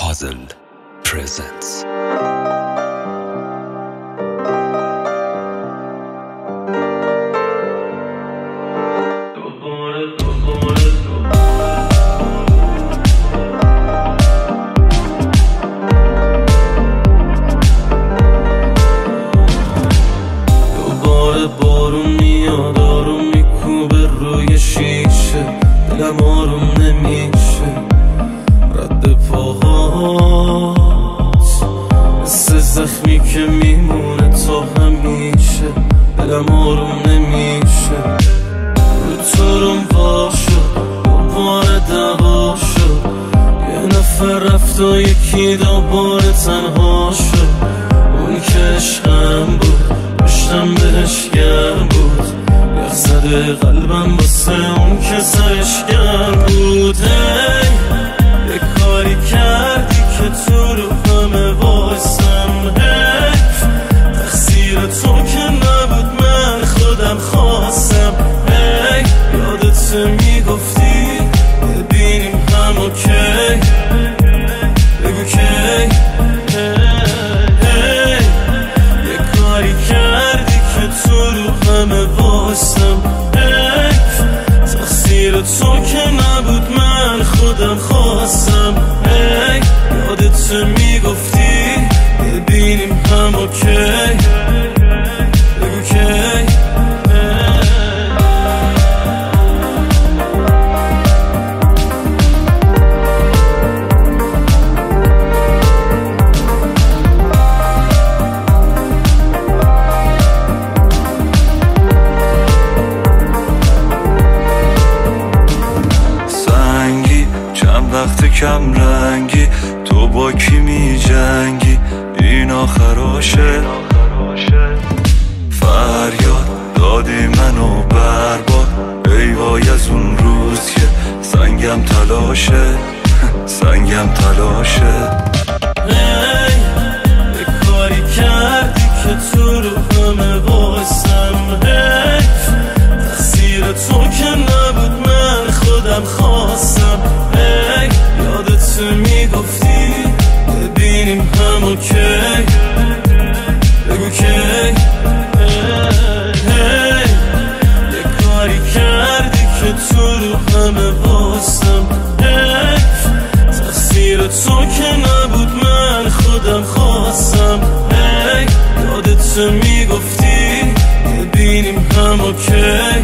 Puzzle presents. بارون میاد آروم میکوبه روی شیشه، دلم آروم نمیشه. رد پاهات مثل زخمی که میمونه تا همیشه، دلم آروم نمیشه. رو تورم وا شد دوباره دعوا شد، یه نفر رفت و یکی دوباره تنها شد. اون که عشقم بود پشتم بهش گرم بود، یخ زده قلبم واسه اون که سرش گرم بود. هی یه کاری کردی که تو رو همه واسم، حیف تقصیر تو که نبود من خودم خواستم. هی یادت میگفتی ببینیم هم اوکی، بگو کی. تو که نبود من خودم خواستم. ای یادت میگفتی ببینیم هم اوکی، بگو کی. وقت کم رنگی تو با کی می جنگی، این آخراشه. فریاد دادی منو برباد، ای وای از اون روز که سنگم تلاشه، سنگم تلاشه. ای یه کاری کردی که تو رو همه واسم، حیف تقصیر تو که نبود من خودم خواستم. یادت میگفتی ببینیم هم اوکی، بگو کی. یه کاری کردی که تو رو همه واسم، حیف تقصیر تو که نبود من خودم خواستم. یادت میگفتی ببینیم هم اوکی.